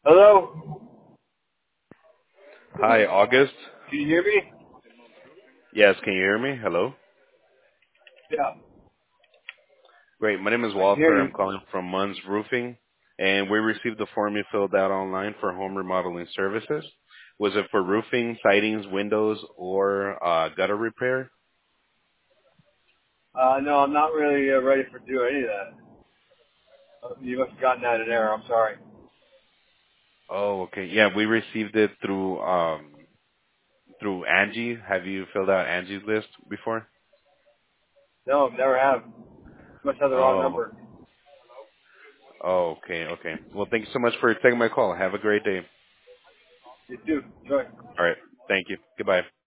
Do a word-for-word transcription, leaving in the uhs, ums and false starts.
Hello? Hi, August. Can you hear me? Yes, can you hear me? Hello. Yeah, Great. My name is I can hear Walter. I'm you. calling from Munns Roofing, and we received the form you filled out online for home remodeling services. Was it for roofing, sidings, windows, or uh, gutter repair? Uh, no, I'm not really uh, ready for doing any of that. Uh, You must have gotten that in error. I'm sorry. Oh, okay. Yeah, we received it through um, through Angie. Have you filled out Angie's list before? No, never have. You must have the wrong Oh, number. oh, okay, okay. Well, thank you so much for taking my call. Have a great day. You too. Enjoy. All right. Thank you. Goodbye.